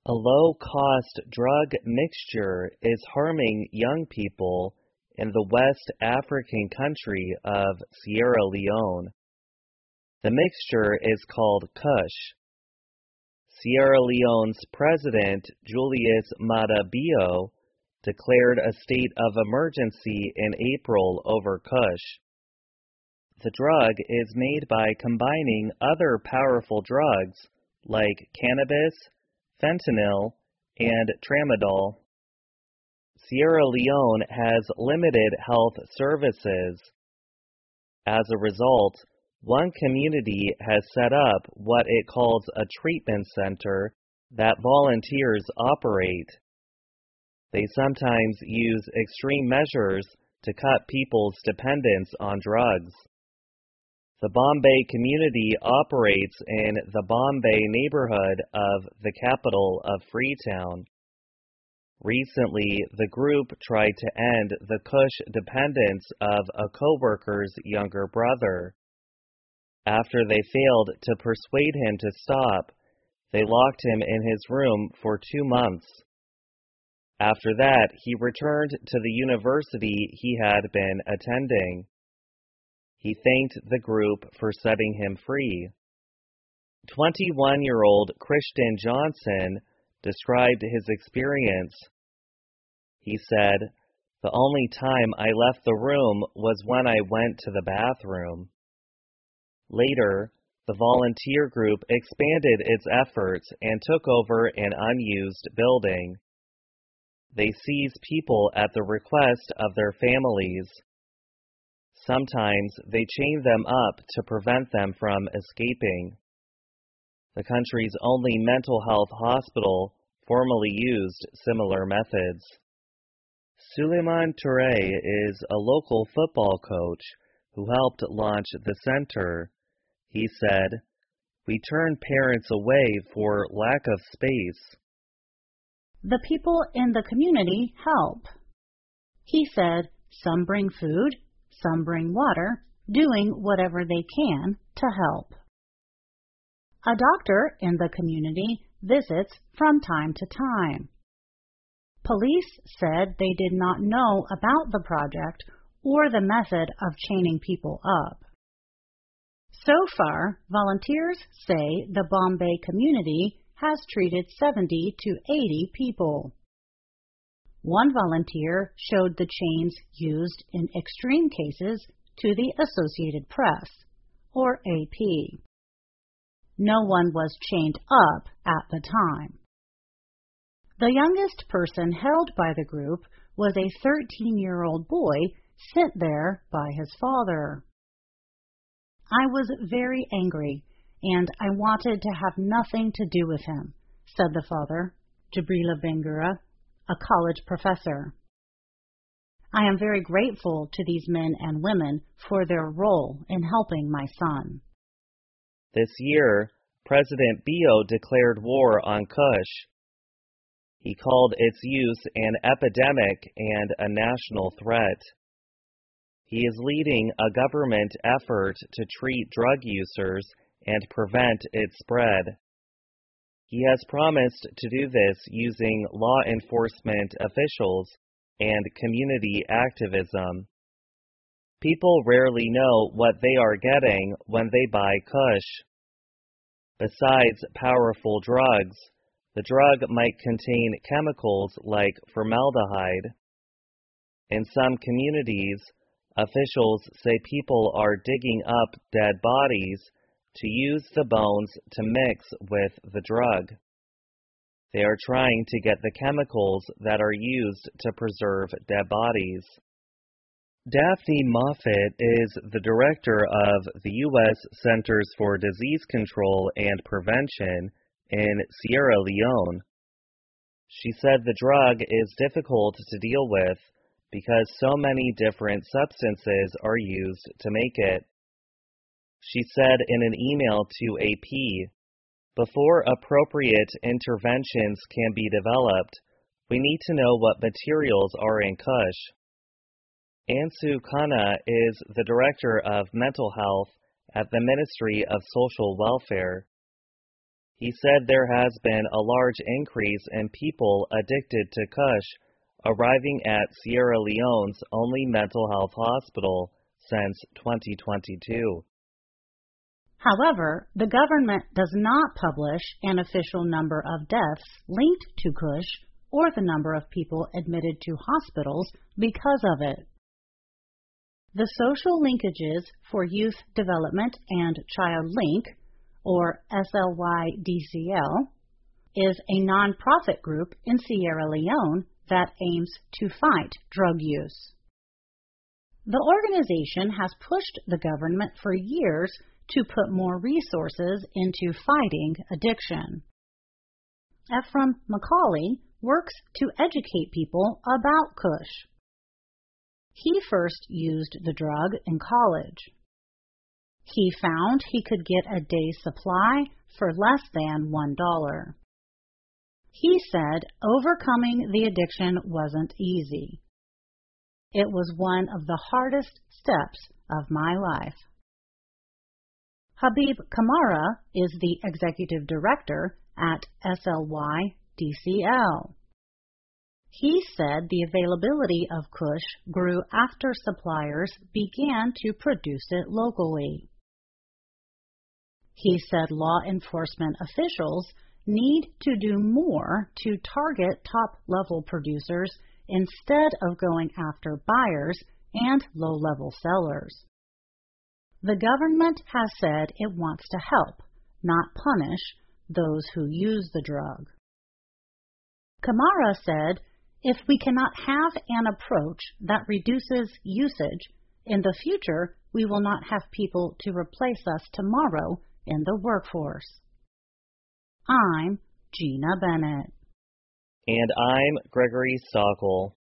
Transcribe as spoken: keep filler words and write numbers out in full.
A low-cost drug mixture is harming young people in the West African country of Sierra Leone. The mixture is called Kush. Sierra Leone's President Julius Maada Bio declared a state of emergency in April over Kush. The drug is made by combining other powerful drugs like cannabis, fentanyl, and tramadol. Sierra Leone has limited health services. As a result, one community has set up what it calls a treatment center that volunteers operate. They sometimes use extreme measures to cut people's dependence on drugs. The Bombay community operates in the Bombay neighborhood of the capital of Freetown. Recently, the group tried to end the Kush dependence of a co-worker's younger brother. After they failed to persuade him to stop, they locked him in his room for two months. After that, he returned to the university he had been attending. He thanked the group for setting him free. twenty-one-year-old Christian Johnson described his experience. He said, "The only time I left the room was when I went to the bathroom." Later, the volunteer group expanded its efforts and took over an unused building. They seize people at the request of their families. Sometimes they chain them up to prevent them from escaping. The country's only mental health hospital formerly used similar methods. Suleiman Touré is a local football coach who helped launch the center. He said, "We turn parents away for lack of space." The people in the community help. He said some bring food, some bring water, doing whatever they can to help. A doctor in the community visits from time to time. Police said they did not know about the project or the method of chaining people up. So far, volunteers say the Bombay community has treated seventy to eighty people. One volunteer showed the chains used in extreme cases to the Associated Press, or A P. No one was chained up at the time. The youngest person held by the group was a thirteen-year-old boy sent there by his father. "I was very angry, and I wanted to have nothing to do with him," said the father, Jabrila Bangura, a college professor. "I am very grateful to these men and women for their role in helping my son." This year, President Bio declared war on Kush. He called its use an epidemic and a national threat. He is leading a government effort to treat drug users and prevent its spread. He has promised to do this using law enforcement officials and community activism. People rarely know what they are getting when they buy Kush. Besides powerful drugs, the drug might contain chemicals like formaldehyde. In some communities, officials say people are digging up dead bodies to use the bones to mix with the drug. They are trying to get the chemicals that are used to preserve dead bodies. Daphne Moffett is the director of the U S Centers for Disease Control and Prevention in Sierra Leone. She said the drug is difficult to deal with because so many different substances are used to make it. She said in an email to A P, "Before appropriate interventions can be developed, we need to know what materials are in Kush." Ansu Khanna is the Director of Mental Health at the Ministry of Social Welfare. He said there has been a large increase in people addicted to Kush arriving at Sierra Leone's only mental health hospital since twenty twenty-two. However, the government does not publish an official number of deaths linked to Kush or the number of people admitted to hospitals because of it. The Social Linkages for Youth Development and Child Link, or S L Y D C L, is a nonprofit group in Sierra Leone that aims to fight drug use. The organization has pushed the government for years to put more resources into fighting addiction. Ephraim McCauley works to educate people about Kush. He first used the drug in college. He found he could get a day's supply for less than one dollar. He said overcoming the addiction wasn't easy. It was one of the hardest steps of my life. Habib Kamara is the executive director at S L Y D C L. He said the availability of Kush grew after suppliers began to produce it locally. He said law enforcement officials need to do more to target top-level producers instead of going after buyers and low-level sellers. The government has said it wants to help, not punish, those who use the drug. Kamara said, if we cannot have an approach that reduces usage, in the future we will not have people to replace us tomorrow in the workforce. I'm Gina Bennett. And I'm Gregory Stockel.